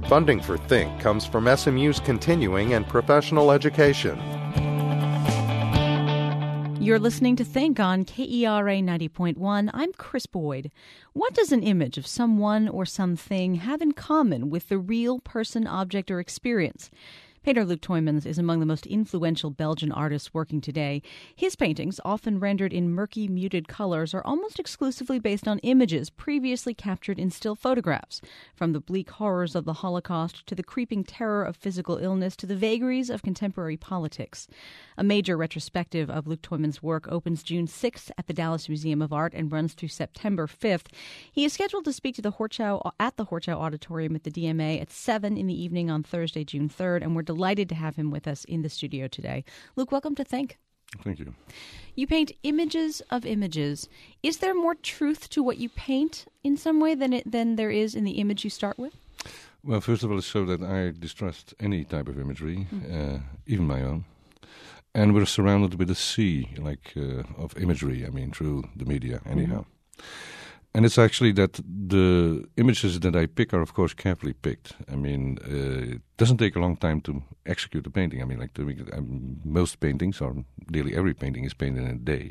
Funding for Think comes from SMU's continuing and professional education. You're listening to Think on KERA 90.1. I'm Chris Boyd. What does an image of someone or something have in common with the real person, object, or experience? Painter Luc Tuymans is among the most influential Belgian artists working today. His paintings, often rendered in murky, muted colors, are almost exclusively based on images previously captured in still photographs. From the bleak horrors of the Holocaust to the creeping terror of physical illness to the vagaries of contemporary politics. A major retrospective of Luc Tuymans' work opens June 6th at the Dallas Museum of Art and runs through September 5th. He is scheduled to speak to the Horchow Auditorium at the DMA at 7 in the evening on Thursday, June 3rd, and we're delighted to have him with us in the studio today. Luc, welcome to Think. Thank you. You paint images of images. Is there more truth to what you paint in some way than there is in the image you start with? Well, first of all, it's so that I distrust any type of imagery, even my own. And we're surrounded with a sea of imagery, through the media anyhow. And it's actually that the images that I pick are, of course, carefully picked. It doesn't take a long time to execute a painting. Most paintings, or nearly every painting, is painted in a day.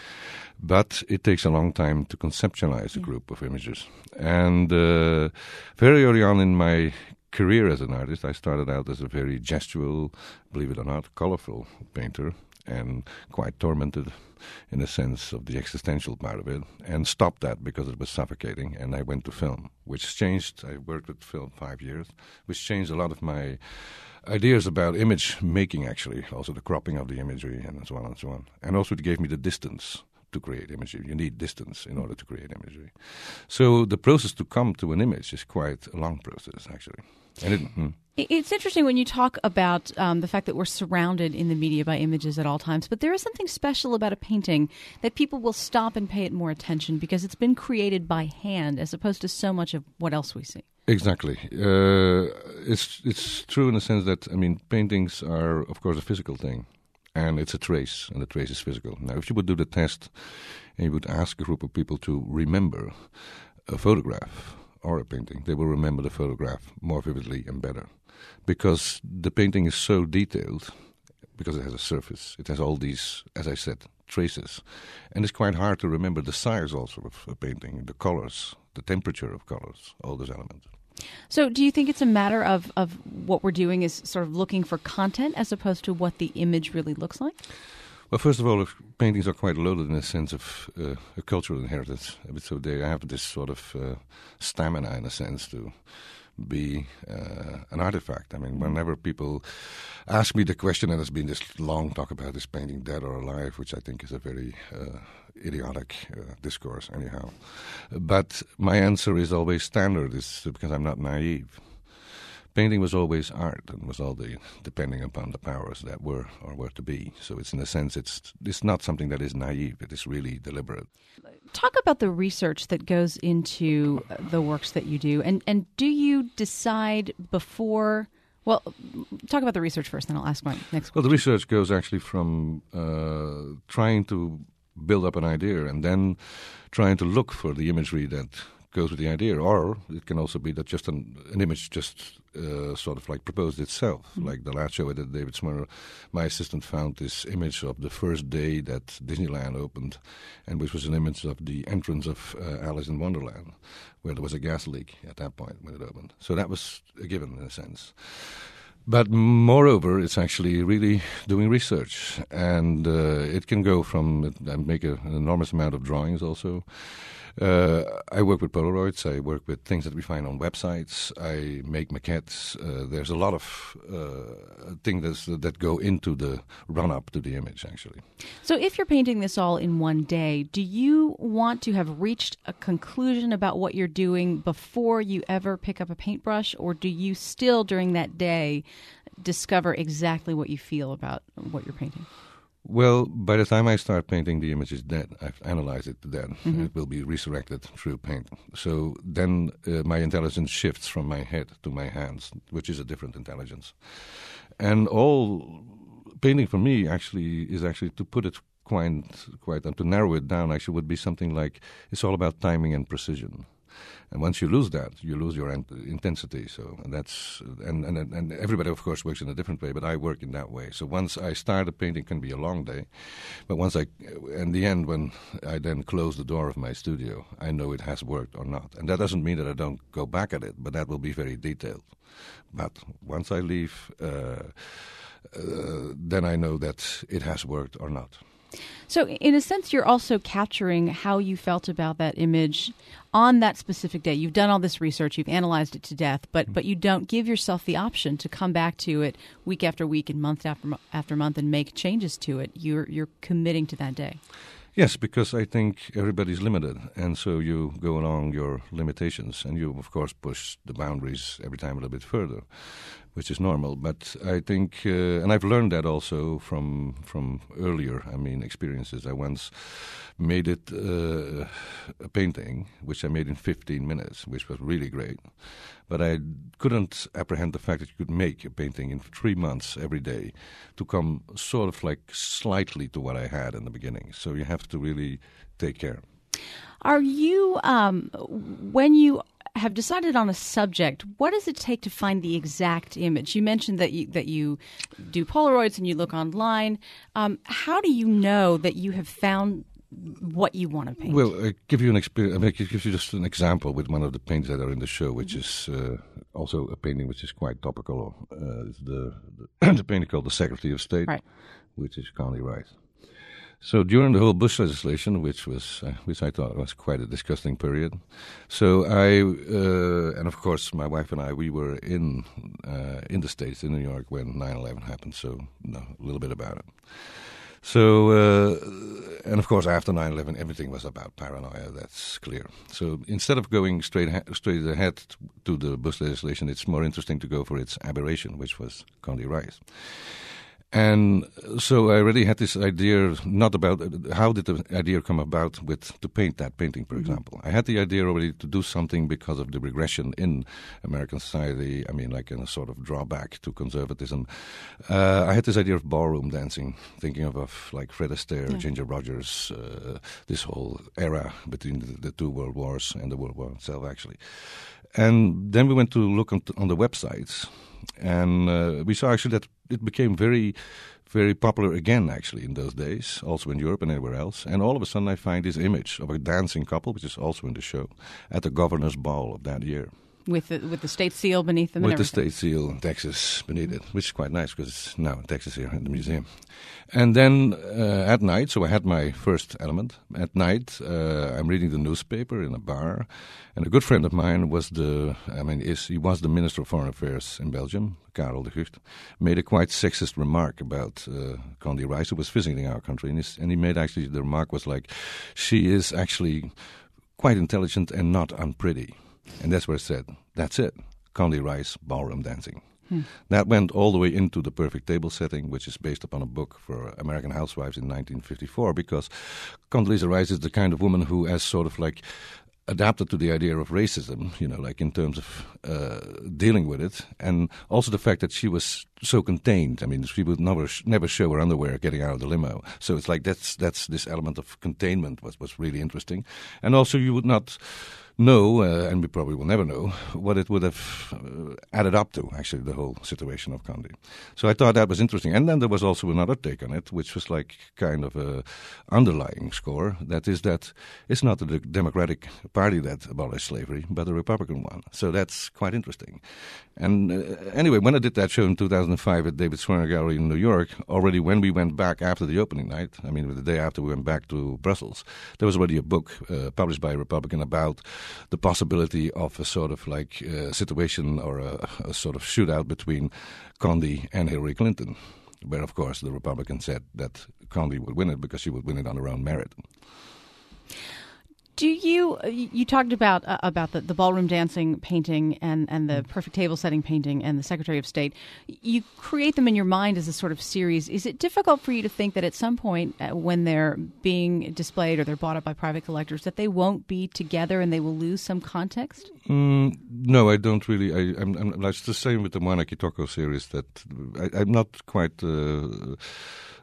But it takes a long time to conceptualize a group of images. And very early on in my career as an artist, I started out as a very gestual, believe it or not, colorful painter, and quite tormented in the sense of the existential part of it, and stopped that because it was suffocating, and I went to film, which changed. I worked with film 5 years, which changed a lot of my ideas about image making, actually, also the cropping of the imagery, and so on and so on. And also it gave me the distance to create imagery. You need distance in order to create imagery. So the process to come to an image is quite a long process, actually. And It's interesting when you talk about the fact that we're surrounded in the media by images at all times, but there is something special about a painting that people will stop and pay it more attention because it's been created by hand as opposed to so much of what else we see. Exactly. It's true in the sense that, paintings are, of course, a physical thing, and it's a trace, and the trace is physical. Now, if you would do the test and you would ask a group of people to remember a photograph or a painting, they will remember the photograph more vividly and better. Because the painting is so detailed, because it has a surface, it has all these, as I said, traces. And it's quite hard to remember the size also of a painting, the colors, the temperature of colors, all those elements. So do you think it's a matter of what we're doing is sort of looking for content as opposed to what the image really looks like? Well, first of all, paintings are quite loaded in the sense of a cultural inheritance. So they have this sort of stamina, in a sense, to be an artifact. Whenever people ask me the question, and there's been this long talk about is painting dead or alive, which I think is a very idiotic discourse anyhow. But my answer is always standard, is because I'm not naive. Painting was always art, and was all depending upon the powers that were or were to be. So it's, in a sense, it's not something that is naive. It is really deliberate. Talk about the research that goes into the works that you do, and do you decide before? Well, talk about the research first, then I'll ask my next question. Well, the research goes actually from trying to build up an idea and then trying to look for the imagery that goes with the idea, or it can also be that just an image just sort of like proposed itself. Like the last show I did, David Smurr, my assistant found this image of the first day that Disneyland opened, and which was an image of the entrance of Alice in Wonderland, where there was a gas leak at that point when it opened. So that was a given in a sense. But moreover, it's actually really doing research, and it can go from, I make an enormous amount of drawings also. I work with Polaroids, I work with things that we find on websites, I make maquettes. There's a lot of things that go into the run-up to the image, actually. So if you're painting this all in one day, do you want to have reached a conclusion about what you're doing before you ever pick up a paintbrush, or do you still, during that day, discover exactly what you feel about what you're painting? Well, by the time I start painting, the image is dead. I've analyzed it to dead. It will be resurrected through paint. So then my intelligence shifts from my head to my hands, which is a different intelligence. And all painting for me is to put it quite and to narrow it down, actually would be something like, it's all about timing and precision. And once you lose that, you lose your intensity. So and everybody, of course, works in a different way, but I work in that way. So once I start a painting, it can be a long day, but in the end, when I then close the door of my studio, I know it has worked or not. And that doesn't mean that I don't go back at it, but that will be very detailed. But once I leave, then I know that it has worked or not. So in a sense, you're also capturing how you felt about that image on that specific day. You've done all this research, you've analyzed it to death, but you don't give yourself the option to come back to it week after week and month after month and make changes to it. You're committing to that day. Yes, because I think everybody's limited, and so you go along your limitations, and you, of course, push the boundaries every time a little bit further, which is normal. But I think, and I've learned that also from earlier, experiences. I once made it a painting, which I made in 15 minutes, which was really great. But I couldn't apprehend the fact that you could make a painting in 3 months every day to come sort of like slightly to what I had in the beginning. So you have to really take care. Are you, when you have decided on a subject, what does it take to find the exact image? You mentioned that you do Polaroids and you look online. How do you know that you have found what you want to paint? Well, I give you give you just an example with one of the paintings that are in the show, which is also a painting which is quite topical. It's the painting called The Secretary of State, right, which is Condi Rice. So during the whole Bush legislation, which I thought was quite a disgusting period, so and of course my wife and I, we were in the States, in New York, when 9/11 happened, so know a little bit about it. So, and of course, after 9/11, everything was about paranoia, that's clear. So instead of going straight ahead to the Bush legislation, it's more interesting to go for its aberration, which was Condi Rice. And so I already had this idea, not about how did the idea come about to paint that painting, for example. I had the idea already to do something because of the regression in American society, like in a sort of drawback to conservatism. I had this idea of ballroom dancing, thinking of like Fred Astaire, Ginger Rogers, this whole era between the two world wars and the World War itself, actually. And then we went to look on the websites, and we saw actually that it became very, very popular again, actually, in those days, also in Europe and everywhere else. And all of a sudden I find this image of a dancing couple, which is also in the show, at the governor's ball of that year. With the state seal beneath them. With the state seal in Texas beneath it, which is quite nice because it's now in Texas here in the museum. And then at night, so I had my first element. At night, I'm reading the newspaper in a bar, and a good friend of mine was he was the Minister of Foreign Affairs in Belgium, Karel de Gucht, made a quite sexist remark about Condi Rice, who was visiting our country, and he made actually the remark was like, she is actually quite intelligent and not unpretty. And that's where I said, that's it, Condi Rice ballroom dancing. That went all the way into The Perfect Table Setting, which is based upon a book for American housewives in 1954, because Condoleezza Rice is the kind of woman who has sort of like adapted to the idea of racism, like in terms of dealing with it, and also the fact that she was so contained. She would never show her underwear getting out of the limo. So it's like that's this element of containment was really interesting, and also you would not know, and we probably will never know, what it would have added up to, actually, the whole situation of Condi. So I thought that was interesting. And then there was also another take on it, which was like kind of a underlying score. That is that it's not the Democratic Party that abolished slavery, but the Republican one. So that's quite interesting. And anyway, when I did that show in 2005 at David Swerner Gallery in New York, already when we went back after the opening night, the day after we went back to Brussels, there was already a book published by a Republican about the possibility of a sort of like situation or a sort of shootout between Condi and Hillary Clinton, where of course the Republicans said that Condi would win it because she would win it on her own merit. Do you talked about the ballroom dancing painting and the perfect table setting painting and the Secretary of State. You create them in your mind as a sort of series. Is it difficult for you to think that at some point when they're being displayed or they're bought up by private collectors that they won't be together and they will lose some context? No, I don't really. It's the same with the Moana Kitoko series that I'm not quite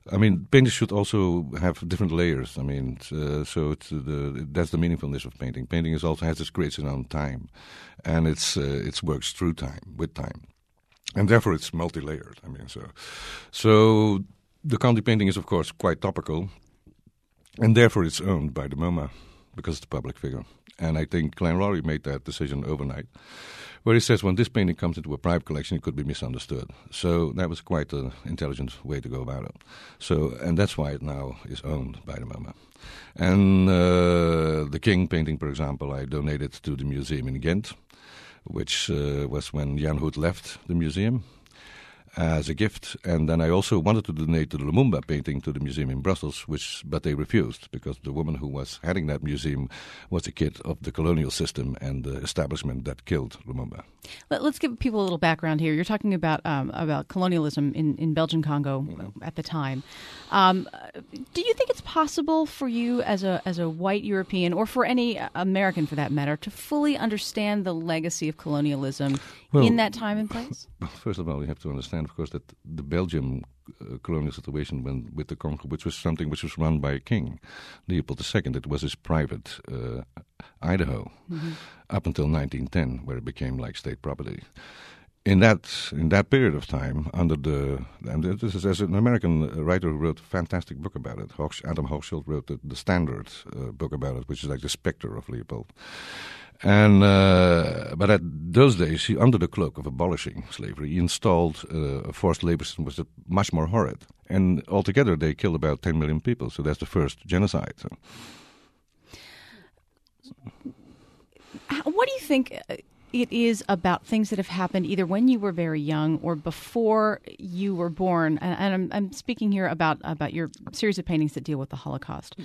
I mean, painting should also have different layers. I mean, so that's the meaningfulness of painting. Painting also has its creates its own time, and it works through time, with time, and therefore it's multi-layered. I mean, so the county painting is of course quite topical, and therefore it's owned by the MoMA because it's a public figure. And I think Glenn Rory made that decision overnight, where he says when this painting comes into a private collection, it could be misunderstood. So that was quite an intelligent way to go about it. So, and that's why it now is owned by the MoMA. And the King painting, for example, I donated to the museum in Ghent, which was when Jan Hoed left the museum as a gift. And then I also wanted to donate the Lumumba painting to the museum in Brussels, but they refused because the woman who was heading that museum was a kid of the colonial system and the establishment that killed Lumumba. Let's give people a little background here. You're talking about colonialism in Belgian Congo at the time. Do you think it's possible for you as a white European, or for any American for that matter, to fully understand the legacy of colonialism in that time and place? First of all, you have to understand, of course, that the Belgian colonial situation with the Congo, which was something which was run by a king, Leopold II, it was his private Idaho up until 1910, where it became like state property. In that period of time, and this is as an American writer who wrote a fantastic book about it. Adam Hochschild wrote the Standard book about it, which is like the specter of Leopold. And but at those days, under the cloak of abolishing slavery, he installed a forced labor system which was much more horrid. And altogether, they killed about 10 million people. So that's the first genocide. So. What do you think it is about things that have happened either when you were very young or before you were born? And I'm speaking here about your series of paintings that deal with the Holocaust.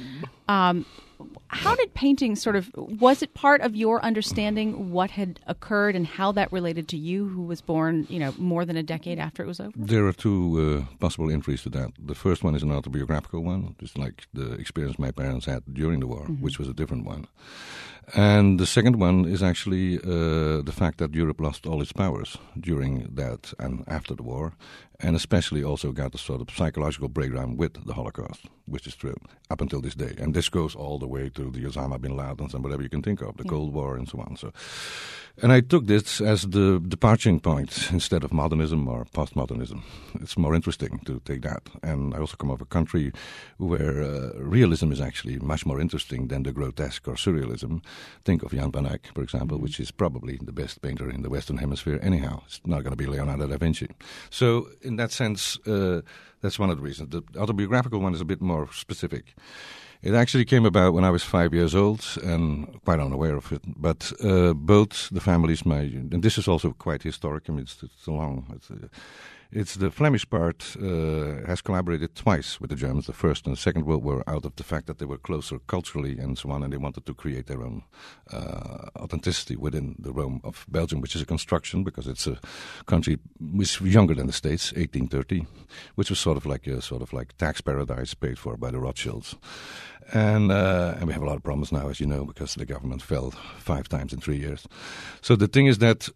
How did painting was it part of your understanding what had occurred and how that related to you, who was born, more than a decade after it was over? There are two possible entries to that. The first one is an autobiographical one, just like the experience my parents had during the war, which was a different one. And the second one is actually the fact that Europe lost all its powers during that and after the war, and especially also got a sort of psychological breakdown with the Holocaust, which is true, up until this day. And this goes all the way to the Osama bin Laden and whatever you can think of, the Cold War and so on. And I took this as the departing point instead of modernism or postmodernism. It's more interesting to take that. And I also come from a country where realism is actually much more interesting than the grotesque or surrealism. Think of Jan van Eyck, for example, which is probably the best painter in the Western Hemisphere anyhow. It's not going to be Leonardo da Vinci. So in that sense, that's one of the reasons. The autobiographical one is a bit more specific. It actually came about when I was 5 years old and quite unaware of it. But both the families, and this is also quite historic. I mean, it's long. It's the Flemish part has collaborated twice with the Germans, the First and the Second World War, out of the fact that they were closer culturally and so on, and they wanted to create their own authenticity within the realm of Belgium, which is a construction because it's a country which was younger than the States, 1830, which was sort of like tax paradise paid for by the Rothschilds. And we have a lot of problems now, as you know, because the government fell 5 times in 3 years. So the thing is that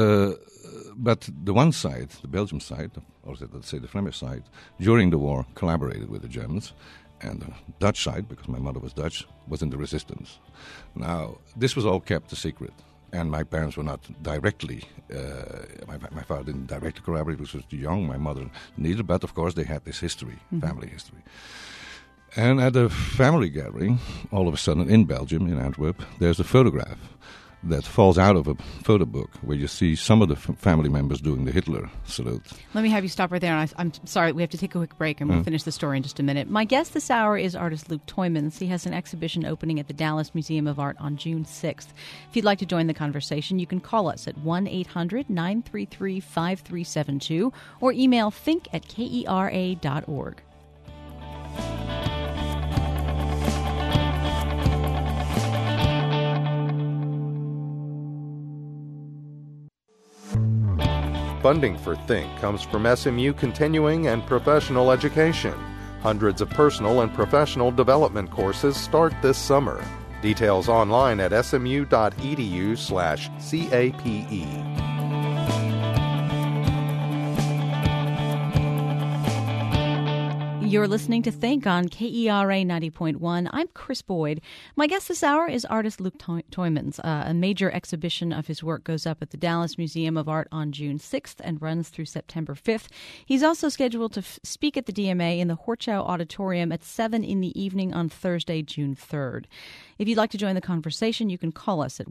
but the one side, the Belgian side, or let's say the Flemish side, during the war collaborated with the Germans, and the Dutch side, because my mother was Dutch, was in the resistance. Now, this was all kept a secret, and my parents were not directly, my father didn't directly collaborate, because he was too young, my mother neither, but of course they had this history, family history. And at a family gathering, all of a sudden in Belgium, in Antwerp, there's a photograph that falls out of a photo book where you see some of the family members doing the Hitler salute. Let me have you stop right there. I'm sorry, we have to take a quick break and we'll finish the story in just a minute. My guest this hour is artist Luc Tuymans. He has an exhibition opening at the Dallas Museum of Art on June 6th. If you'd like to join the conversation, you can call us at 1-800-933-5372 or email think@kera.org. Funding for Think comes from SMU Continuing and Professional Education. Hundreds of personal and professional development courses start this summer. Details online at smu.edu/CAPE. You're listening to Think on KERA 90.1. I'm Chris Boyd. My guest this hour is artist Luc Tuymans. A major exhibition of his work goes up at the Dallas Museum of Art on June 6th and runs through September 5th. He's also scheduled to speak at the DMA in the Horchow Auditorium at 7 in the evening on Thursday, June 3rd. If you'd like to join the conversation, you can call us at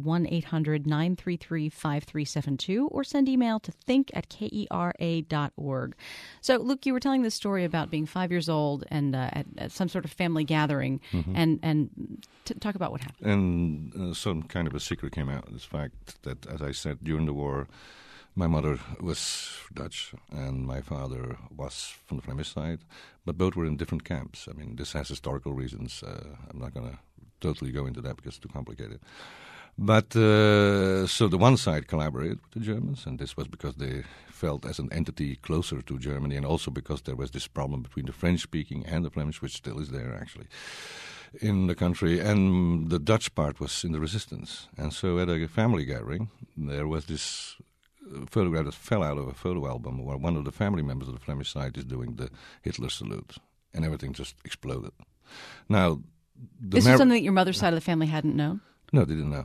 1-800-933-5372 or send email to think@kera.org. So, Luc, you were telling this story about being 5 years old and at some sort of family gathering, and talk about what happened. And some kind of a secret came out. This fact that, as I said, during the war, my mother was Dutch and my father was from the Flemish side, but both were in different camps. I mean, this has historical reasons. I'm not going to totally go into that because it's too complicated. But so the one side collaborated with the Germans, and this was because they felt as an entity closer to Germany, and also because there was this problem between the French-speaking and the Flemish, which still is there actually in the country, and the Dutch part was in the resistance. And so at a family gathering, there was this photograph that fell out of a photo album where one of the family members of the Flemish side is doing the Hitler salute, and everything just exploded. Now, this was something that your mother's side of the family hadn't known? No, they didn't know.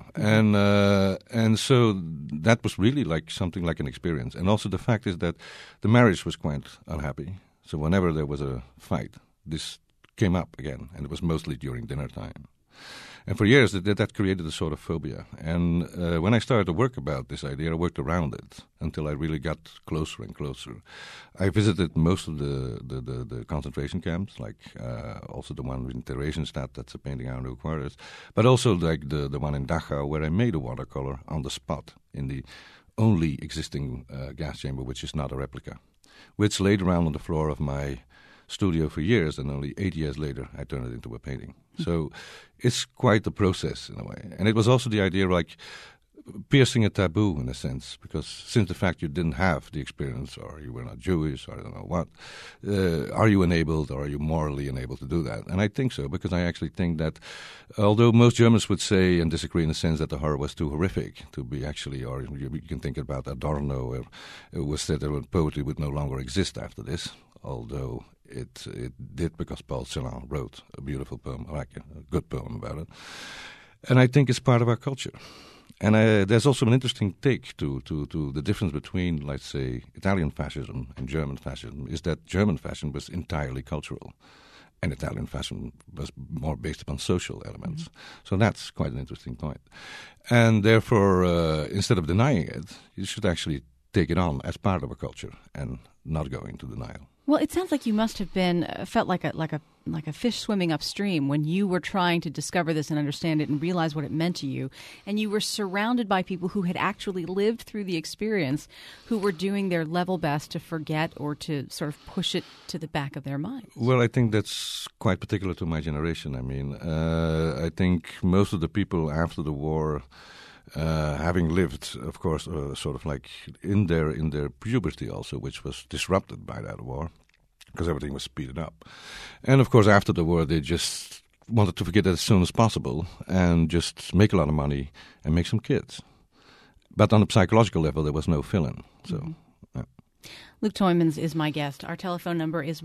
And so that was really like something like an experience. And also the fact is that the marriage was quite unhappy. So whenever there was a fight, this came up again, and it was mostly during dinner time. And for years, that created a sort of phobia. And when I started to work about this idea, I worked around it until I really got closer and closer. I visited most of the concentration camps, like also the one in Theresienstadt, that's a painting out of quarters, but also like the one in Dachau, where I made a watercolor on the spot in the only existing gas chamber, which is not a replica, which laid around on the floor of my studio for years, and only 8 years later I turned it into a painting. So it's quite a process in a way. And it was also the idea of like piercing a taboo in a sense, because since the fact you didn't have the experience, or you were not Jewish, or I don't know what, are you enabled, or are you morally enabled to do that? And I think so, because I actually think that although most Germans would say and disagree in the sense that the horror was too horrific to be actually, or you can think about Adorno, where it was said that poetry would no longer exist after this, although it did, because Paul Celan wrote a beautiful poem, like a good poem about it. And I think it's part of our culture. And there's also an interesting take to the difference between, let's say, Italian fascism and German fascism, is that German fascism was entirely cultural, and Italian fascism was more based upon social elements. Mm-hmm. So that's quite an interesting point. And therefore, instead of denying it, you should actually take it on as part of a culture and not go into denial. Well, it sounds like you must have felt like a fish swimming upstream when you were trying to discover this and understand it and realize what it meant to you. And you were surrounded by people who had actually lived through the experience, who were doing their level best to forget or to sort of push it to the back of their minds. Well, I think that's quite particular to my generation. I mean, I think most of the people after the war, having lived, of course, sort of like in their puberty also, which was disrupted by that war, because everything was speeded up. And of course, after the war, they just wanted to forget it as soon as possible and just make a lot of money and make some kids. But on a psychological level, there was no fill-in. So. Mm-hmm. Luc Tuymans is my guest. Our telephone number is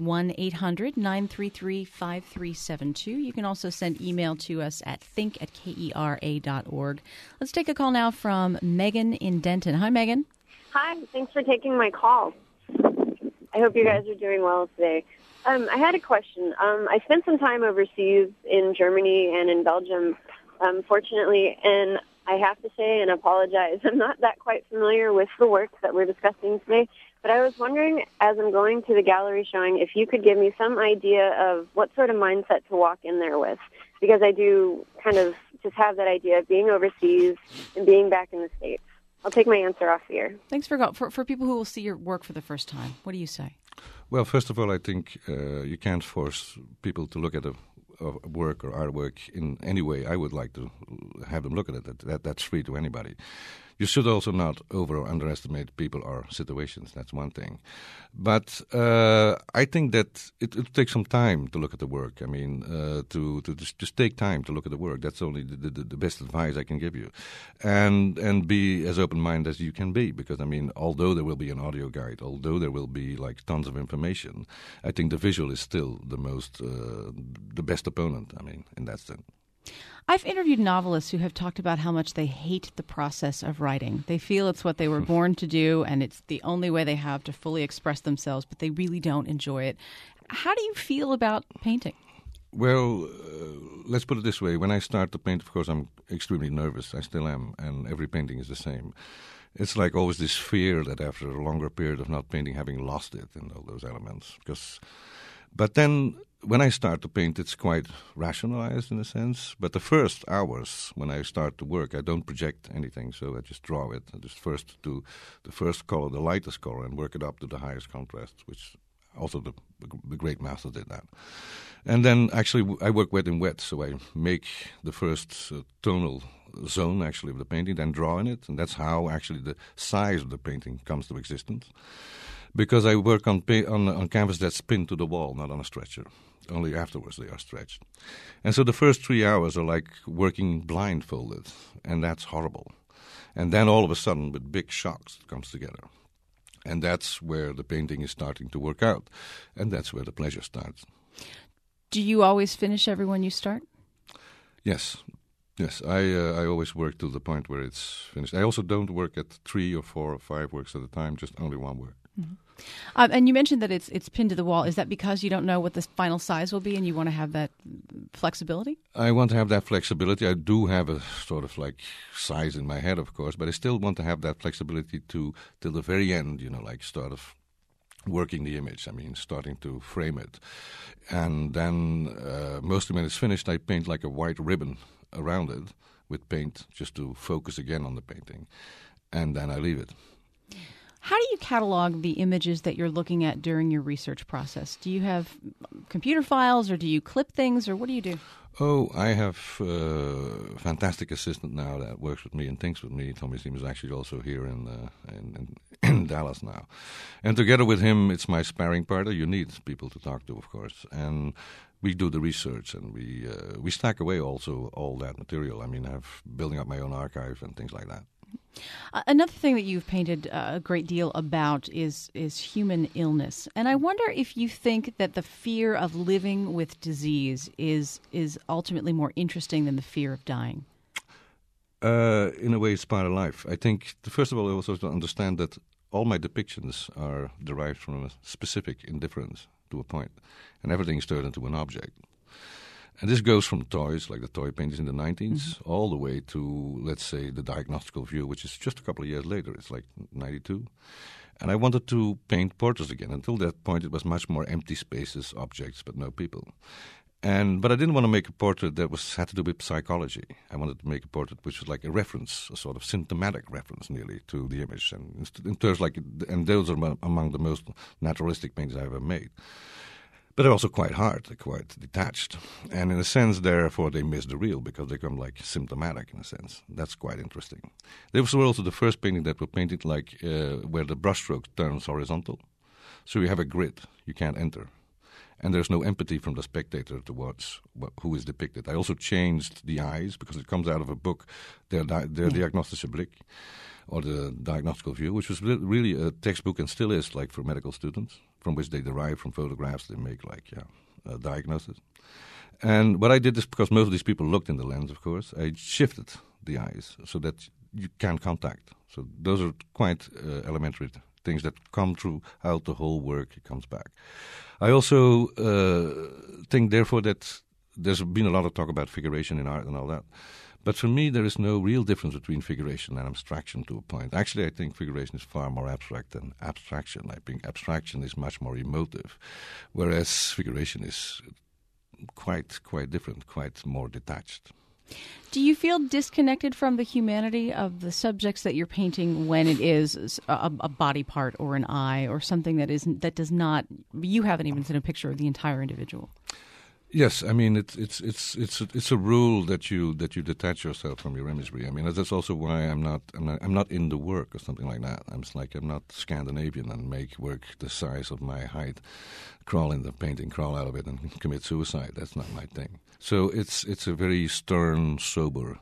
1-800-933-5372. You can also send email to us at think@kera.org. Let's take a call now from Megan in Denton. Hi, Megan. Hi. Thanks for taking my call. I hope you guys are doing well today. I had a question. I spent some time overseas in Germany and in Belgium, fortunately, and I have to say and apologize, I'm not that quite familiar with the work that we're discussing today. But I was wondering, as I'm going to the gallery showing, if you could give me some idea of what sort of mindset to walk in there with, because I do kind of just have that idea of being overseas and being back in the States. I'll take my answer off here. Thanks for people who will see your work for the first time. What do you say? Well, first of all, I think you can't force people to look at a work or artwork in any way I would like to have them look at it. That's free to anybody. You should also not over or underestimate people or situations. That's one thing. But I think that it takes some time to look at the work. I mean, to just take time to look at the work. That's only the best advice I can give you. And be as open-minded as you can be. Because, I mean, although there will be an audio guide, although there will be like tons of information, I think the visual is still the best opponent, I mean, in that sense. I've interviewed novelists who have talked about how much they hate the process of writing. They feel it's what they were born to do, and it's the only way they have to fully express themselves, but they really don't enjoy it. How do you feel about painting? Well, let's put it this way. When I start to paint, of course, I'm extremely nervous. I still am, and every painting is the same. It's like always this fear that after a longer period of not painting, having lost it and all those elements. But then when I start to paint, it's quite rationalized in a sense. But the first hours when I start to work, I don't project anything. So I just draw it. I just first do the first color, the lightest color, and work it up to the highest contrast, which also the great masters did that. And then actually I work wet in wet. So I make the first tonal zone actually of the painting, then draw in it. And that's how actually the size of the painting comes to existence. Because I work on canvas that's pinned to the wall, not on a stretcher. Only afterwards they are stretched. And so the first 3 hours are like working blindfolded, and that's horrible. And then all of a sudden, with big shocks, it comes together. And that's where the painting is starting to work out. And that's where the pleasure starts. Do you always finish every one you start? Yes. Yes, I always work to the point where it's finished. I also don't work at 3 or 4 or 5 works at a time, just only one work. Mm-hmm. And you mentioned that it's pinned to the wall. Is that because you don't know what the final size will be and you want to have that flexibility? I want to have that flexibility. I do have a sort of like size in my head, of course, but I still want to have that flexibility till the very end, like sort of working the image. I mean, starting to frame it. And then mostly when it's finished, I paint like a white ribbon around it with paint just to focus again on the painting. And then I leave it. How do you catalog the images that you're looking at during your research process? Do you have computer files, or do you clip things, or what do you do? Oh, I have a fantastic assistant now that works with me and thinks with me. Tommy Siemens is actually also here in Dallas now. And together with him, it's my sparring partner. You need people to talk to, of course. And we do the research, and we stack away also all that material. I mean, I'm building up my own archive and things like that. Another thing that you've painted a great deal about is human illness. And I wonder if you think that the fear of living with disease is ultimately more interesting than the fear of dying. In a way, it's part of life. I think, first of all, I also have to understand that all my depictions are derived from a specific indifference to a point, and everything is turned into an object. And this goes from toys, like the toy paintings in the 90s, all the way to, let's say, the diagnostical view, which is just a couple of years later. It's like 92. And I wanted to paint portraits again. Until that point, it was much more empty spaces, objects, but no people. But I didn't want to make a portrait that had to do with psychology. I wanted to make a portrait which was like a reference, a sort of symptomatic reference, nearly, to the image. And in terms and those are among the most naturalistic paintings I ever made. But they're also quite hard, they're quite detached. And in a sense, therefore, they miss the real because they become like symptomatic in a sense. That's quite interesting. These were also the first painting that were painted like where the brushstroke turns horizontal. So you have a grid, you can't enter. And there's no empathy from the spectator towards who is depicted. I also changed the eyes because it comes out of a book, their Diagnostische Blick, or the Diagnostical View, which was really a textbook and still is like for medical students, from which they derive from photographs, they make a diagnosis. And what I did is, because most of these people looked in the lens, of course, I shifted the eyes so that you can contact. So those are quite elementary things that come throughout the whole work. It comes back. I also think, therefore, that there's been a lot of talk about figuration in art and all that. But for me, there is no real difference between figuration and abstraction to a point. Actually, I think figuration is far more abstract than abstraction. I think abstraction is much more emotive, whereas figuration is quite different, quite more detached. Do you feel disconnected from the humanity of the subjects that you're painting when it is a body part or an eye or something that does not, you haven't even seen a picture of the entire individual? Yes, I mean it's a rule that you detach yourself from your imagery. I mean that's also why I'm not in the work or something like that. I'm not Scandinavian and make work the size of my height, crawl in the painting, crawl out of it, and commit suicide. That's not my thing. So it's a very stern, sober.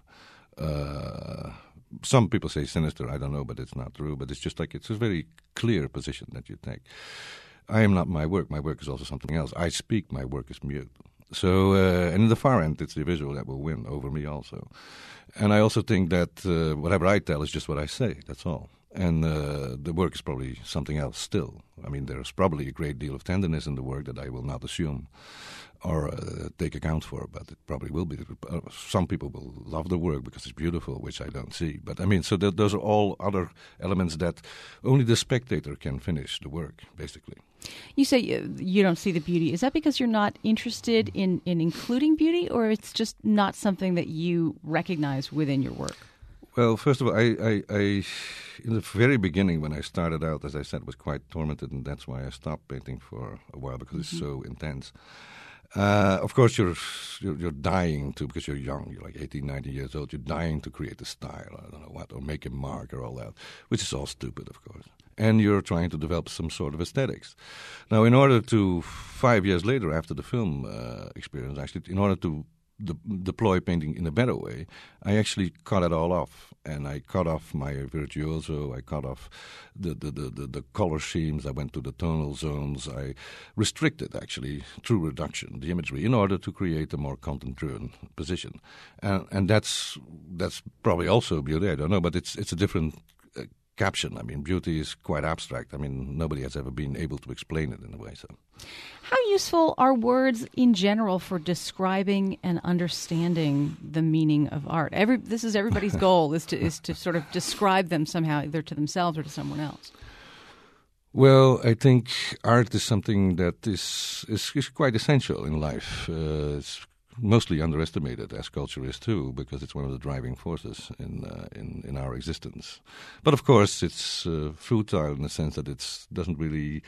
Some people say sinister. I don't know, but it's not true. But it's just like it's a very clear position that you take. I am not my work. My work is also something else. I speak. My work is mute. So, and in the far end, it's the visual that will win over me also. And I also think that whatever I tell is just what I say, that's all. And the work is probably something else still. I mean, there's probably a great deal of tenderness in the work that I will not assume or take account for, but it probably will be. Some people will love the work because it's beautiful, which I don't see. But I mean, so those are all other elements that only the spectator can finish the work, basically. You say you don't see the beauty. Is that because you're not interested in including beauty, or it's just not something that you recognize within your work? Well, first of all, I in the very beginning when I started out, as I said, was quite tormented, and that's why I stopped painting for a while, because it's so intense. Of course, you're dying to, because you're young, you're like 18, 19 years old, you're dying to create a style, I don't know what, or make a mark or all that, which is all stupid, of course. And you're trying to develop some sort of aesthetics. Now, in order to, 5 years later, after the film experience, actually, in order to deploy painting in a better way, I actually cut it all off, and I cut off my virtuoso. I cut off the color schemes. I went to the tonal zones. I restricted, actually, through reduction, the imagery in order to create a more content-driven position, and that's probably also beauty. I don't know, but it's a different caption. I mean, beauty is quite abstract. I mean, nobody has ever been able to explain it in a way. So, how useful are words in general for describing and understanding the meaning of art? This is everybody's goal is to sort of describe them somehow, either to themselves or to someone else. Well, I think art is something that is quite essential in life. It's mostly underestimated, as culture is too, because it's one of the driving forces in our existence. But of course, it's futile in the sense that it doesn't really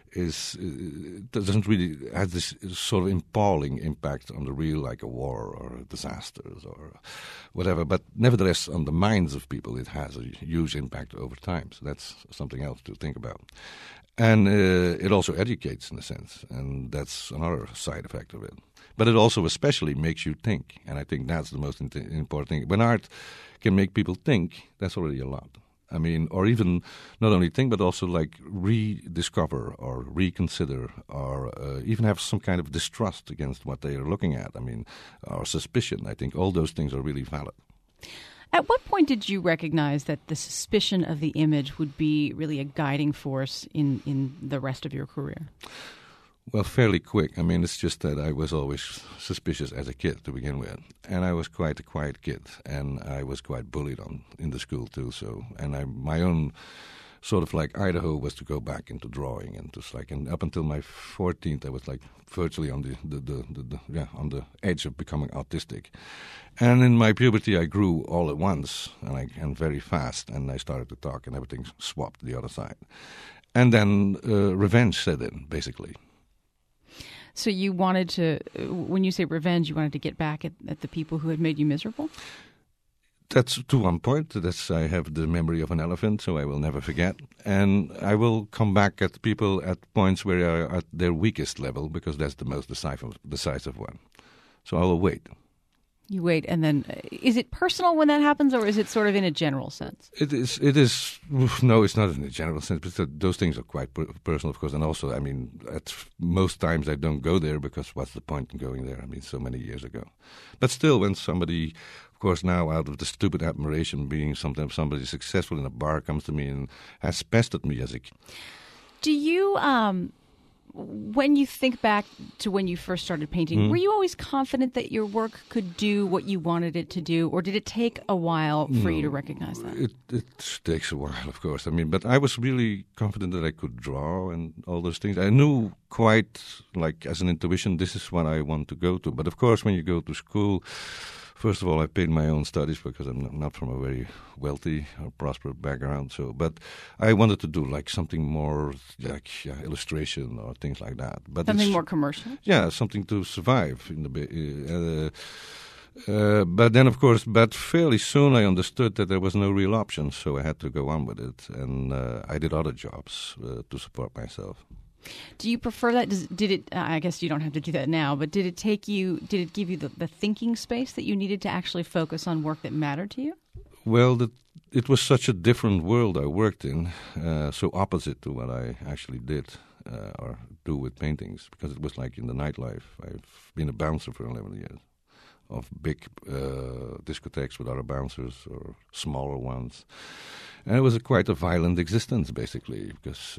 have this sort of appalling impact on the real, like a war or disasters or whatever. But nevertheless, on the minds of people, it has a huge impact over time. So that's something else to think about. And it also educates in a sense, and that's another side effect of it. But it also especially makes you think, and I think that's the most important thing. When art can make people think, that's already a lot. I mean, or even not only think, but also like rediscover or reconsider or even have some kind of distrust against what they are looking at. I mean, or suspicion. I think all those things are really valid. At what point did you recognize that the suspicion of the image would be really a guiding force in the rest of your career? Well, fairly quick. I mean, it's just that I was always suspicious as a kid to begin with. And I was quite a quiet kid. And I was quite bullied in the school too. So, and my own sort of like Idaho was to go back into drawing. And just like, and up until my 14th, I was like virtually on on the edge of becoming autistic. And in my puberty, I grew all at once and very fast. And I started to talk and everything swapped to the other side. And then revenge set in, basically. So you wanted to, when you say revenge, you wanted to get back at the people who had made you miserable? That's to one point. I have the memory of an elephant, so I will never forget. And I will come back at people at points where they are at their weakest level, because that's the most decisive one. So I will wait. You wait, and then is it personal when that happens, or is it sort of in a general sense? It is. No, it's not in a general sense, but those things are quite personal, of course. And also, I mean, at most times I don't go there because what's the point in going there? I mean, so many years ago. But still, when somebody, of course, now out of the stupid admiration, being sometimes somebody successful in a bar comes to me and has pestered me as a kid. Do you... when you think back to when you first started painting, were you always confident that your work could do what you wanted it to do, or did it take a while for you to recognize that? It takes a while, of course. I mean, but I was really confident that I could draw and all those things. I knew quite, like, as an intuition, this is what I want to go to. But of course, when you go to school First of all, I paid my own studies because I'm not from a very wealthy or prosperous background. But I wanted to do like something more like illustration or things like that. But something more commercial? Yeah, something to survive in but then, of course, fairly soon I understood that there was no real option, so I had to go on with it. And I did other jobs to support myself. Do you prefer that? Did it? I guess you don't have to do that now. But did it give you the thinking space that you needed to actually focus on work that mattered to you? Well, it was such a different world I worked in, so opposite to what I actually did or do with paintings, because it was like in the nightlife. I've been a bouncer for 11 years of big discotheques with other bouncers or smaller ones, and it was quite a violent existence, basically, because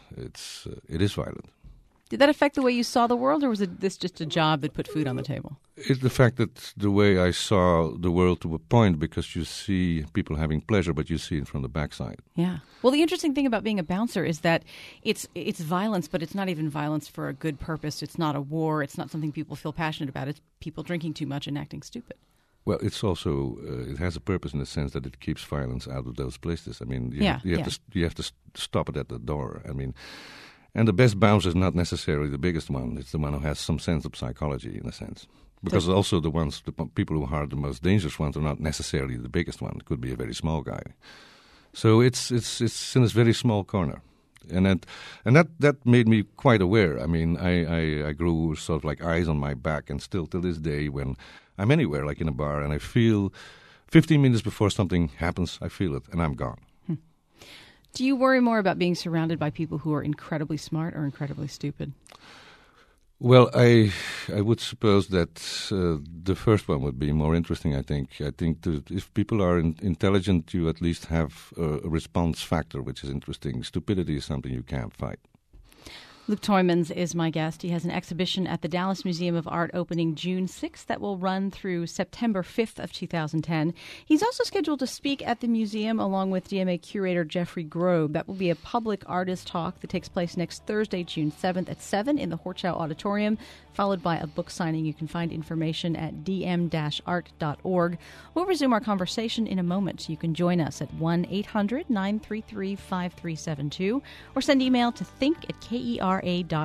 it is violent. Did that affect the way you saw the world, or was this just a job that put food on the table? It's the fact that the way I saw the world to a point, because you see people having pleasure, but you see it from the backside. Yeah. Well, the interesting thing about being a bouncer is that it's violence, but it's not even violence for a good purpose. It's not a war. It's not something people feel passionate about. It's people drinking too much and acting stupid. Well, it's also it has a purpose in the sense that it keeps violence out of those places. I mean, you have to stop it at the door. I mean, and the best bouncer is not necessarily the biggest one. It's the one who has some sense of psychology, in a sense. Because also the people who are the most dangerous ones are not necessarily the biggest one. It could be a very small guy. So it's in this very small corner. And that made me quite aware. I mean, I grew sort of like eyes on my back, and still to this day, when I'm anywhere, like in a bar, and I feel 15 minutes before something happens, I feel it, and I'm gone. Do you worry more about being surrounded by people who are incredibly smart or incredibly stupid? Well, I would suppose that the first one would be more interesting, I think. I think if people are intelligent, you at least have a response factor, which is interesting. Stupidity is something you can't fight. Luc Tuymans is my guest. He has an exhibition at the Dallas Museum of Art opening June 6th that will run through September 5th of 2010. He's also scheduled to speak at the museum along with DMA curator Jeffrey Grobe. That will be a public artist talk that takes place next Thursday, June 7th at 7 in the Horchow Auditorium, followed by a book signing. You can find information at dm-art.org. We'll resume our conversation in a moment. You can join us at 1-800-933-5372 or send email to think@kera.org.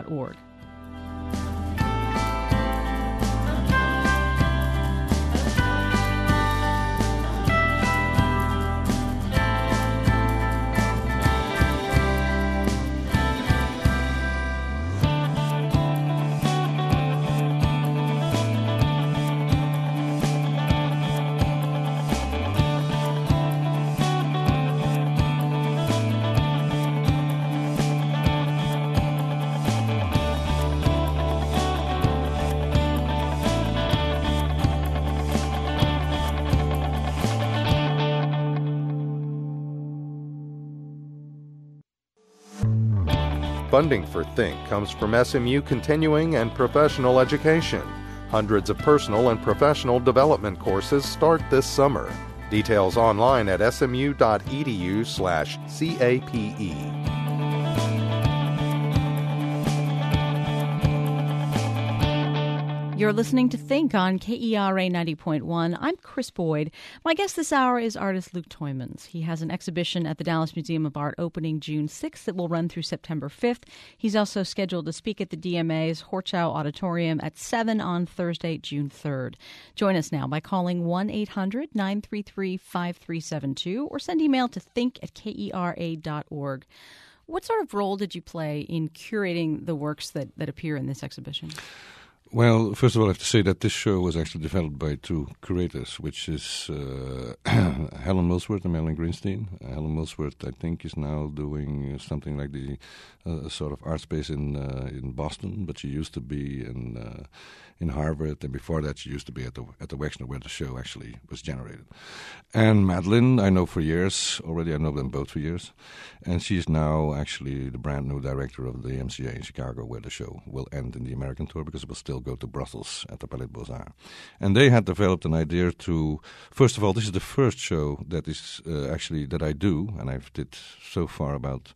Funding for Think comes from SMU Continuing and Professional Education. Hundreds of personal and professional development courses start this summer. Details online at smu.edu/CAPE. You're listening to Think on KERA 90.1. I'm Chris Boyd. My guest this hour is artist Luc Tuymans. He has an exhibition at the Dallas Museum of Art opening June 6th that will run through September 5th. He's also scheduled to speak at the DMA's Horchow Auditorium at 7 on Thursday, June 3rd. Join us now by calling 1-800-933-5372 or send email to think@kera.org. What sort of role did you play in curating the works that appear in this exhibition? Well, first of all, I have to say that this show was actually developed by two curators, which is Helen Millsworth and Marilyn Greenstein. Helen Millsworth, I think, is now doing something like the sort of art space in Boston, but she used to be in Harvard, and before that she used to be at the Wexner, where the show actually was generated. And Madeline, I know for years already. I know them both for years, and she is now actually the brand new director of the MCA in Chicago, where the show will end in the American tour, because it will still go to Brussels at the Palais de Beaux-Arts. And they had developed an idea to, first of all, this is the first show that is actually that I do, and I've did so far about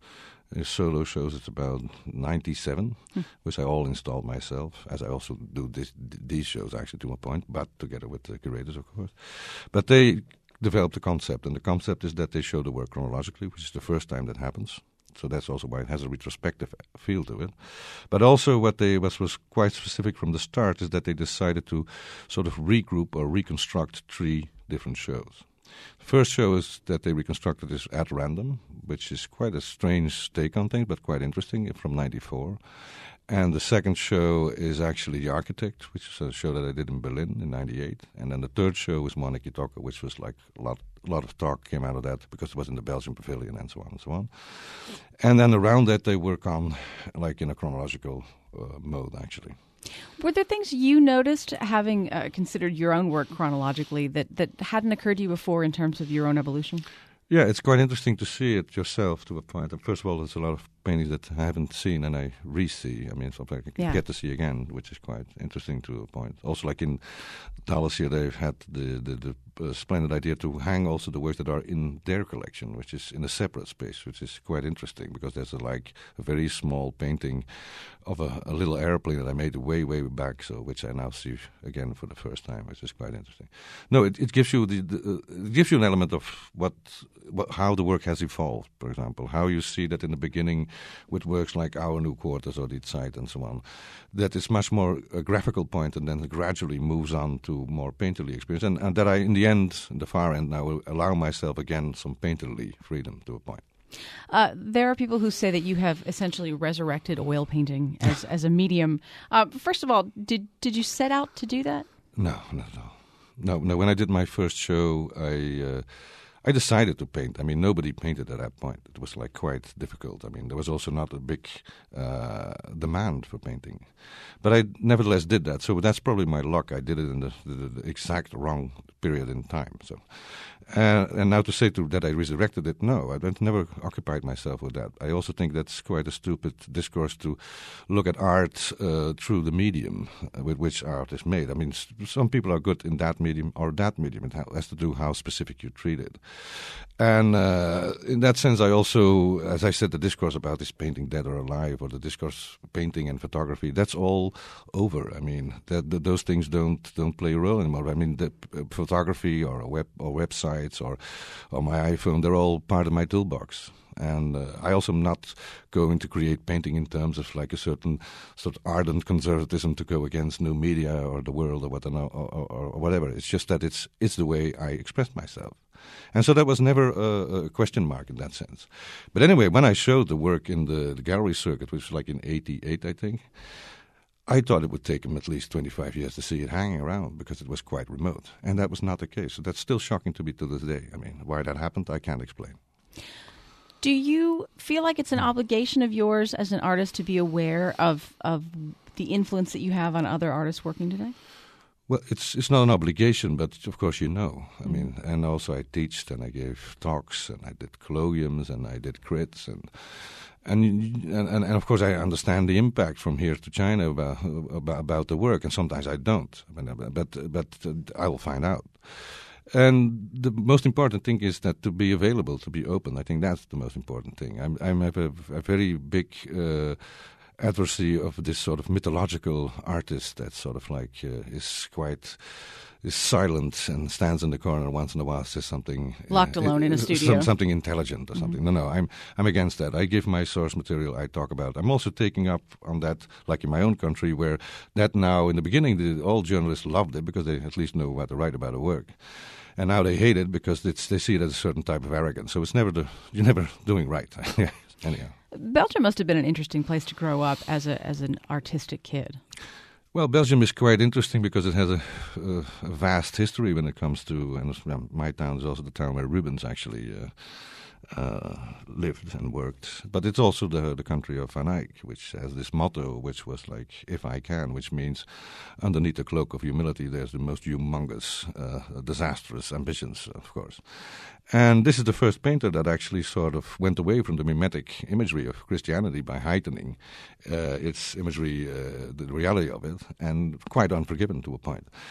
His solo shows, it's about 97, which I all installed myself, as I also do these shows actually to a point, but together with the curators, of course. But they developed a concept, and the concept is that they show the work chronologically, which is the first time that happens. So that's also why it has a retrospective feel to it. But also what was quite specific from the start is that they decided to sort of regroup or reconstruct 3 different shows. The first show is that they reconstructed is At Random, which is quite a strange take on things, but quite interesting, from 94. And the second show is actually The Architect, which is a show that I did in Berlin in 98. And then the third show is Monarchy Talker, which was like a lot of talk came out of that because it was in the Belgian Pavilion and so on and so on. And then around that they work on like in a chronological mode, actually. Were there things you noticed, having considered your own work chronologically, that hadn't occurred to you before in terms of your own evolution? Yeah, it's quite interesting to see it yourself to a point. And first of all, there's a lot of paintings that I haven't seen and I re-see. I mean, something I get to see again, which is quite interesting to a point. Also, like in Dallas here, they've had the splendid idea to hang also the works that are in their collection, which is in a separate space, which is quite interesting because there's a very small painting of a little airplane that I made way back, so which I now see again for the first time, which is quite interesting. No, it gives you it gives you an element of how the work has evolved. For example, how you see that in the beginning with works like Our New Quarters or Die Zeit and so on, that it's much more a graphical point and then it gradually moves on to more painterly experience, and that I in the far end now will allow myself again some painterly freedom to a point. There are people who say that you have essentially resurrected oil painting as a medium. First of all, did you set out to do that? No, not at all. No. When I did my first show, I decided to paint. I mean, nobody painted at that point. It was quite difficult. I mean, there was also not a big demand for painting. But I nevertheless did that. So that's probably my luck. I did it in the exact wrong period in time. So, and now to say that I resurrected it, no, I've never occupied myself with that. I also think that's quite a stupid discourse to look at art through the medium with which art is made. I mean, some people are good in that medium or that medium. It has to do how specific you treat it. And in that sense, I also, as I said, the discourse about is painting dead or alive, or the discourse painting and photography, that's all over. I mean, those things don't play a role anymore. I mean, the photography or websites or my iPhone, they're all part of my toolbox. And I also am not going to create painting in terms of a certain sort of ardent conservatism to go against new media or the world or whatever. It's just that it's the way I express myself. And so that was never a question mark in that sense. But anyway, when I showed the work in the gallery circuit, which was in 88, I think, I thought it would take him at least 25 years to see it hanging around because it was quite remote. And that was not the case. So that's still shocking to me to this day. I mean, why that happened, I can't explain. Do you feel like it's an obligation of yours as an artist to be aware of the influence that you have on other artists working today? Well, it's not an obligation, but of course I mean, and also I teached and I gave talks and I did colloquiums and I did crits and of course I understand the impact from here to China about the work, and sometimes I don't. I mean, but I will find out. And the most important thing is that to be available, to be open. I think that's the most important thing. I have a very big adversary of this sort of mythological artist that sort of is silent and stands in the corner once in a while, says something locked alone in a studio, something intelligent or something. No, I'm against that. I give my source material. I talk about. I'm also taking up on that, like in my own country, where that now in the beginning all journalists loved it because they at least know what to write about a work. And now they hate it because they see it as a certain type of arrogance. So it's you're never doing right. Anyhow. Belgium must have been an interesting place to grow up as an artistic kid. Well, Belgium is quite interesting because it has a vast history when it comes to, and my town is also the town where Rubens actually lived and worked. But it's also the country of Van Eyck, which has this motto, which was if I can, which means underneath the cloak of humility there's the most humongous, disastrous ambitions, of course. And this is the first painter that actually sort of went away from the mimetic imagery of Christianity by heightening its imagery, the reality of it, and quite unforgiven to a point.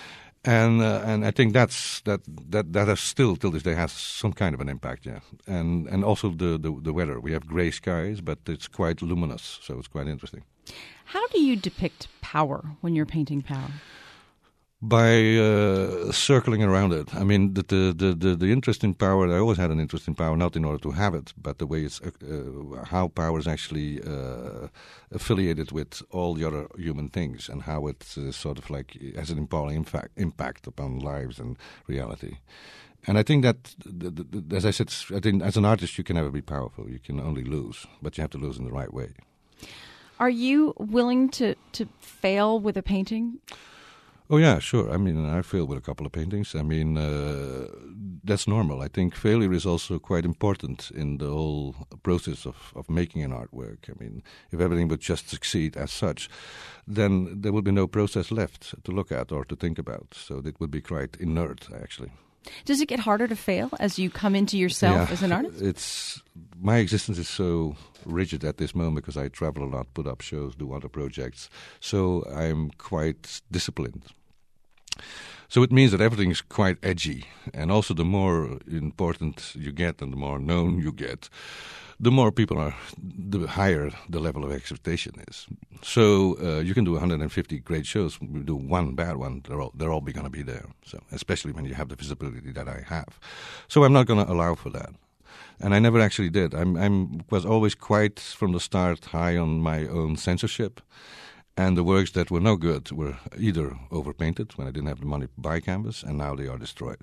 And I think that has still till this day has some kind of an impact, yeah. And also the weather. We have gray skies, but it's quite luminous, so it's quite interesting. How do you depict power when you're painting power? By circling around it. I mean, the interest in power, I always had an interest in power, not in order to have it, but the way it's, how power is actually affiliated with all the other human things, and how it sort of like has an empowering impact upon lives and reality. And I think that, as I said, I think as an artist you can never be powerful. You can only lose, but you have to lose in the right way. Are you willing to fail with a painting? Oh, yeah, sure. I mean, I failed with a couple of paintings. I mean, that's normal. I think failure is also quite important in the whole process of making an artwork. I mean, if everything would just succeed as such, then there would be no process left to look at or to think about. So it would be quite inert, actually. Does it get harder to fail as you come into yourself as an artist? My existence is so rigid at this moment because I travel a lot, put up shows, do other projects. So I'm quite disciplined. So it means that everything is quite edgy. And also the more important you get and the more known you get, the more people are, the higher the level of expectation is. So you can do 150 great shows. You do one bad one, they're all going to be there. So especially when you have the visibility that I have. So I'm not going to allow for that. And I never actually did. I was always quite, from the start, high on my own censorship. And the works that were no good were either overpainted when I didn't have the money to buy canvas, and now they are destroyed.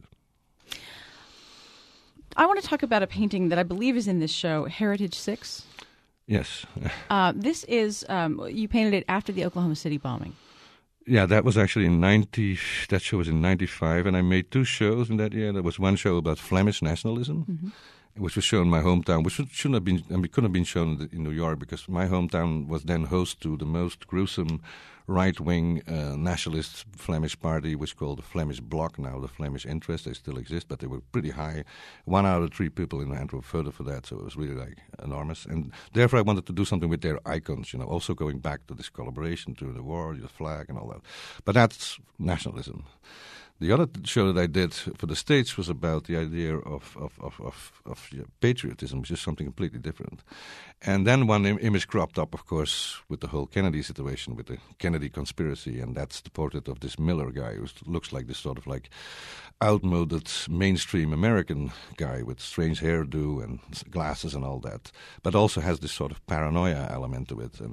I want to talk about a painting that I believe is in this show, Heritage 6. Yes. This is, you painted it after the Oklahoma City bombing. Yeah, that was actually that show was in 95, and I made 2 shows in that year. There was one show about Flemish nationalism, which was shown in my hometown, which shouldn't have been, couldn't have been shown in New York, because my hometown was then host to the most gruesome right-wing nationalist Flemish party, which is called the Flemish Bloc now, the Flemish Interest. They still exist, but they were pretty high. 1 out of 3 people in Antwerp voted for that, so it was really like enormous. And therefore I wanted to do something with their icons, also going back to this collaboration during the war, the flag and all that. But that's nationalism. The other show that I did for the States was about the idea of patriotism, which is something completely different. And then one image cropped up, of course, with the whole Kennedy situation, with the Kennedy conspiracy, and that's the portrait of this Miller guy who looks like this sort of like outmoded mainstream American guy with strange hairdo and glasses and all that, but also has this sort of paranoia element to it.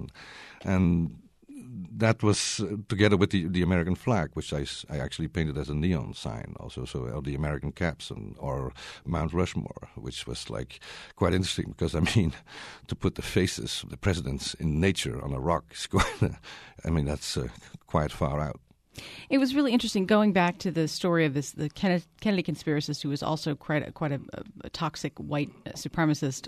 And that was together with the American flag, which I actually painted as a neon sign also, so the American caps or Mount Rushmore, which was like quite interesting because, I mean, to put the faces of the presidents in nature on a rock is quite, I mean, that's quite far out. It was really interesting going back to the story of the Kennedy conspiracist, who was also quite a toxic white supremacist.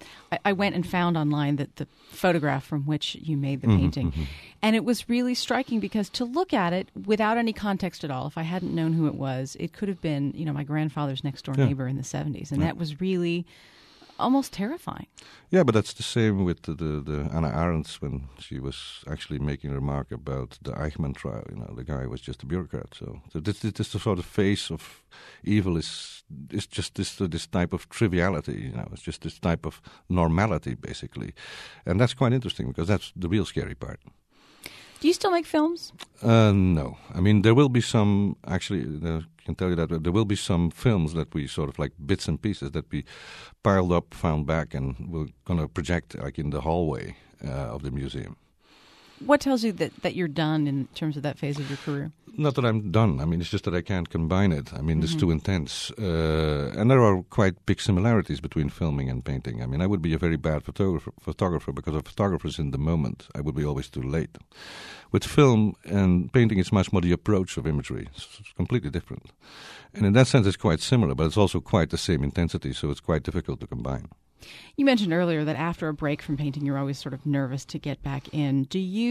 I went and found online the photograph from which you made the painting. And it was really striking because to look at it without any context at all, if I hadn't known who it was, it could have been, my grandfather's next door neighbor in the 70s. And that was really almost terrifying. Yeah, but that's the same with the Anna Arendt when she was actually making a remark about the Eichmann trial. The guy was just a bureaucrat. So this the sort of face of evil is just this type of triviality. It's just this type of normality, basically, and that's quite interesting because that's the real scary part. Do you still make films? No. I mean, there will be some, actually, I can tell you that there will be some films that we sort of like bits and pieces that we piled up, found back, and we're going to project like in the hallway of the museum. What tells you that you're done in terms of that phase of your career? Not that I'm done. I mean, it's just that I can't combine it. I mean, it's too intense. And there are quite big similarities between filming and painting. I mean, I would be a very bad photographer because a photographer is in the moment. I would be always too late. With film and painting, it's much more the approach of imagery. It's completely different. And in that sense, it's quite similar, but it's also quite the same intensity, so it's quite difficult to combine. You mentioned earlier that after a break from painting, you're always sort of nervous to get back in.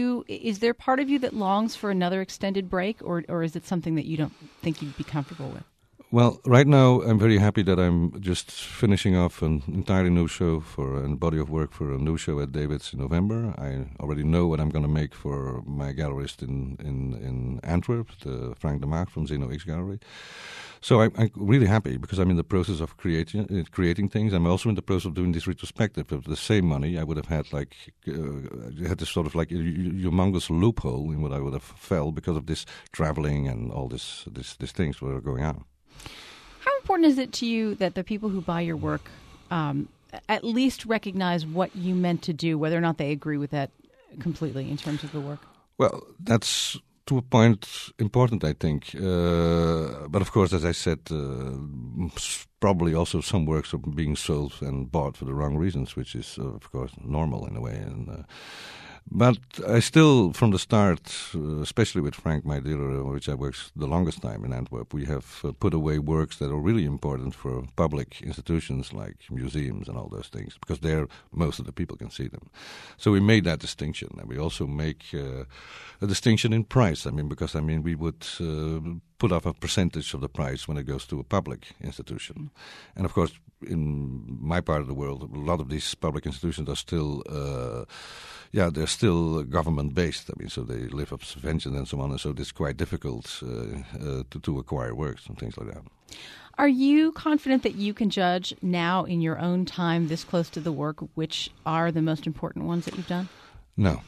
Is there part of you that longs for another extended break, or is it something that you don't think you'd be comfortable with? Well, right now I'm very happy that I'm just finishing off an entirely new show for a body of work for a new show at David's in November. I already know what I'm going to make for my gallerist in Antwerp, the Frank de Maag from Zeno X Gallery. So I'm really happy because I'm in the process of creating things. I'm also in the process of doing this retrospective. With the same money, I would have had had this sort of like humongous loophole in what I would have fell because of this traveling and all these things that are going on. How important is it to you that the people who buy your work at least recognize what you meant to do, whether or not they agree with that completely in terms of the work? Well, that's to a point important, I think. But of course, as I said, probably also some works are being sold and bought for the wrong reasons, which is, of course, normal in a way. But I still, from the start, especially with Frank, my dealer, which I worked the longest time in Antwerp, we have put away works that are really important for public institutions like museums and all those things, because there most of the people can see them. So we made that distinction, and we also make a distinction in price. We would put up a percentage of the price when it goes to a public institution. And of course, in my part of the world, a lot of these public institutions are still they're still government-based. So they live off subventions and so on, and so it's quite difficult to acquire works and things like that. Are you confident that you can judge now in your own time this close to the work which are the most important ones that you've done? No.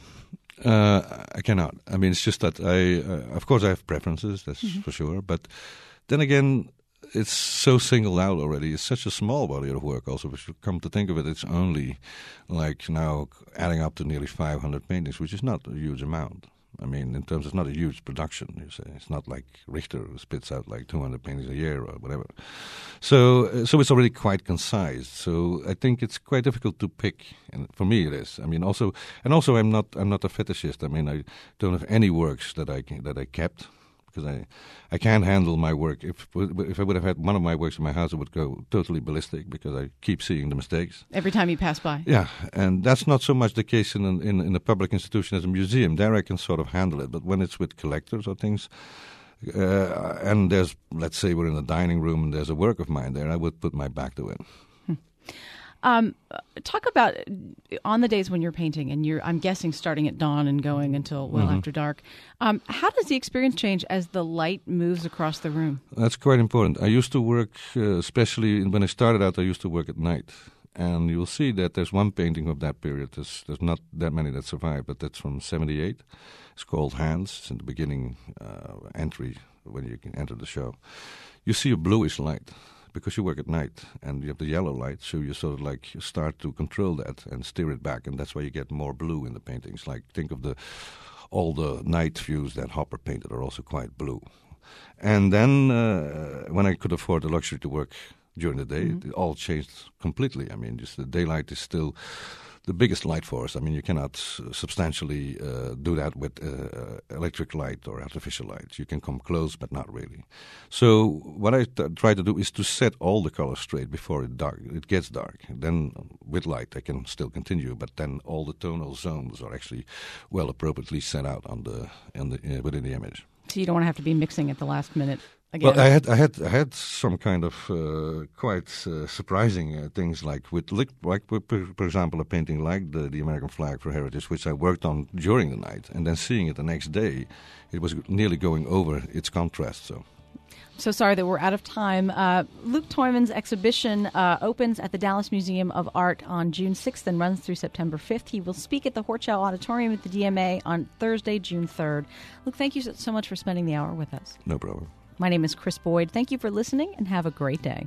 I cannot. It's just that of course I have preferences, that's for sure, but then again, it's so singled out already. It's such a small body of work also. If you come to think of it, it's only like now adding up to nearly 500 paintings, which is not a huge amount. In terms, it's not a huge production, you say. It's not like Richter who spits out like 200 paintings a year or whatever. So it's already quite concise. So I think it's quite difficult to pick, and for me it is. Also I'm not a fetishist. I don't have any works that I kept, because I can't handle my work. If I would have had one of my works in my house, it would go totally ballistic because I keep seeing the mistakes. Every time you pass by? Yeah, and that's not so much the case in a public institution as a museum. There I can sort of handle it, but when it's with collectors or things, and there's, let's say we're in a dining room and there's a work of mine there, I would put my back to it. Talk about on the days when you're painting, and I'm guessing starting at dawn and going until after dark. How does the experience change as the light moves across the room? That's quite important. I used to work, especially when I started out, I used to work at night. And you'll see that there's one painting of that period. There's not that many that survive, but that's from 1978. It's called Hands. It's in the beginning entry when you can enter the show. You see a bluish light, because you work at night and you have the yellow light, so you sort of like start to control that and steer it back, and that's why you get more blue in the paintings. Like think of all the night views that Hopper painted are also quite blue. And then when I could afford the luxury to work during the day, it all changed completely. Just the daylight is still the biggest light for us. You cannot substantially do that with electric light or artificial light. You can come close, but not really. So what I try to do is to set all the colors straight before it gets dark. Then with light I can still continue, but then all the tonal zones are actually well appropriately set out within the image. So you don't want to have to be mixing at the last minute. Again. Well, I had some kind of quite surprising things for example, a painting like the American flag for heritage, which I worked on during the night, and then seeing it the next day, it was nearly going over its contrast. So sorry that we're out of time. Luc Tuymans' exhibition opens at the Dallas Museum of Art on June 6th and runs through September 5th. He will speak at the Horchow Auditorium at the DMA on Thursday, June 3rd. Luc, thank you so much for spending the hour with us. No problem. My name is Chris Boyd. Thank you for listening, and have a great day.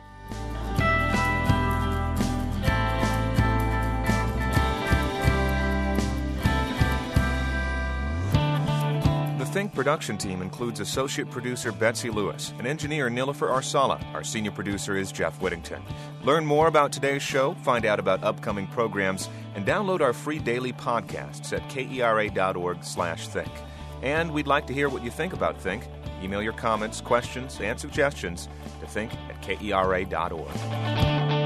The Think production team includes associate producer Betsy Lewis and engineer Nilofer Arsala. Our senior producer is Jeff Whittington. Learn more about today's show, find out about upcoming programs, and download our free daily podcasts at kera.org/think. And we'd like to hear what you think about Think. Email your comments, questions, and suggestions to think@kera.org.